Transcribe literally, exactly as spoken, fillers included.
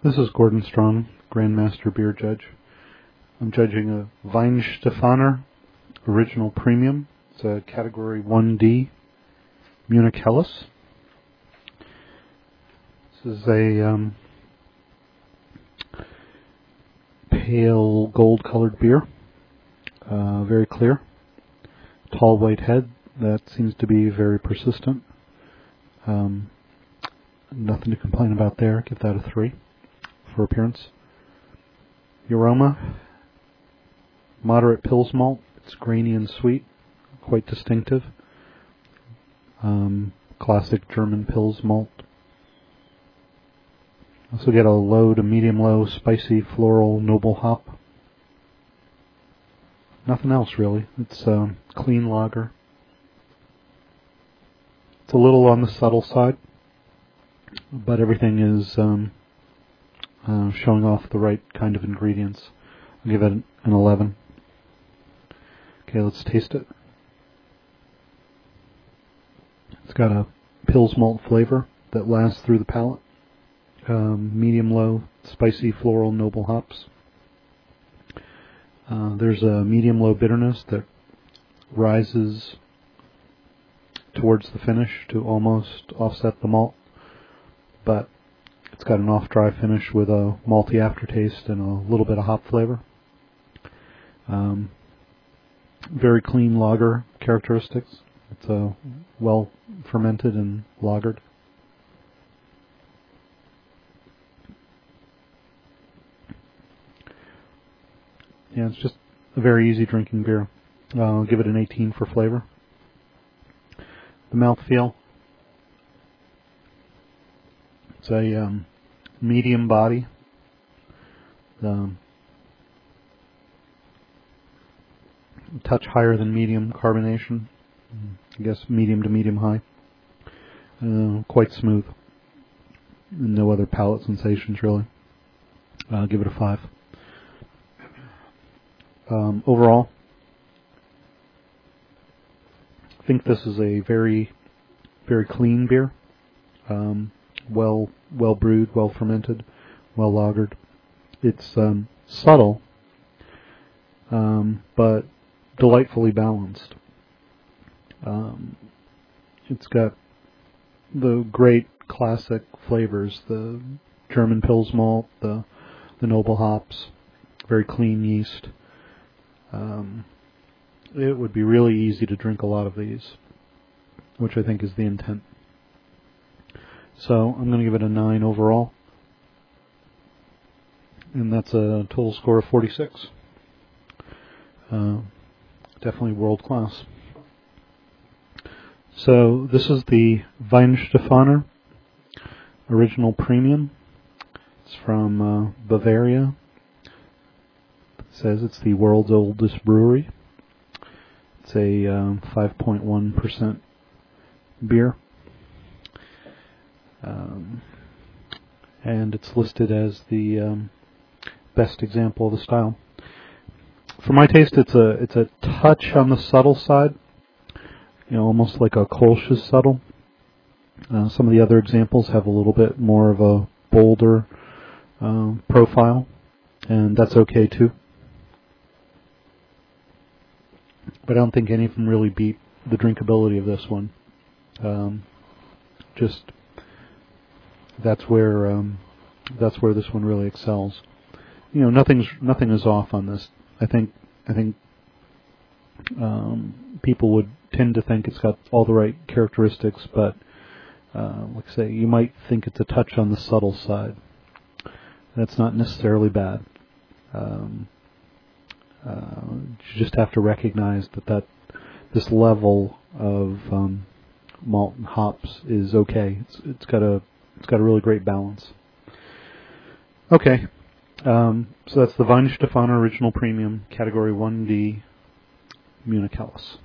This is Gordon Strong, Grandmaster Beer Judge. I'm judging a Weihenstephaner Original Premium. It's a Category one D Munich Helles. This is a um, pale gold-colored beer, uh, very clear, tall white head. That seems to be very persistent. Um, nothing to complain about there. Give that a three for appearance. The aroma, moderate Pils malt. It's grainy and sweet, quite distinctive. Um, classic German Pils malt. Also get a low to medium-low spicy floral noble hop. Nothing else really. It's a clean lager. It's a little on the subtle side, but everything is um, uh, showing off the right kind of ingredients. I'll give it an eleven. Okay, let's taste it. It's got a Pils malt flavor that lasts through the palate. Um, medium-low, spicy, floral, noble hops. Uh, there's a medium-low bitterness that rises towards the finish to almost offset the malt, but it's got an off-dry finish with a malty aftertaste and a little bit of hop flavor. Um, very clean lager characteristics. It's uh, well fermented and lagered. Yeah, it's just a very easy drinking beer. Uh, I'll give it an eighteen for flavor. The mouthfeel. It's a um, medium body. Um, a touch higher than medium carbonation. I guess medium to medium high. Uh, quite smooth. No other palate sensations really. I'll give it a five. Um, overall, I think this is a very, very clean beer. Um, well, well brewed, well fermented, well lagered. It's um, subtle, um, but delightfully balanced. Um, it's got the great classic flavors: the German Pils malt, the the noble hops, very clean yeast. Um, it would be really easy to drink a lot of these, which I think is the intent. So I'm going to give it a nine overall, and that's a total score of forty-six. Uh, definitely world class. So this is the Weihenstephaner Original Premium. It's from uh, Bavaria. It says it's the world's oldest brewery. It's a um, five point one percent beer. Um, and it's listed as the um, best example of the style. For my taste, it's a it's a touch on the subtle side. You know, almost like a Kolsch's subtle. Uh, some of the other examples have a little bit more of a bolder uh, profile, and that's okay too. But I don't think any of them really beat the drinkability of this one. Um, just that's where um, that's where this one really excels. You know, nothing's nothing is off on this. I think I think um, people would tend to think it's got all the right characteristics, but uh, like I say, you might think it's a touch on the subtle side. That's not necessarily bad. Um, Uh, you just have to recognize that, that this level of um, malt and hops is okay. It's, it's got a it's got a really great balance. Okay, um, so that's the Weihenstephaner Original Premium, Category one D Munich Helles.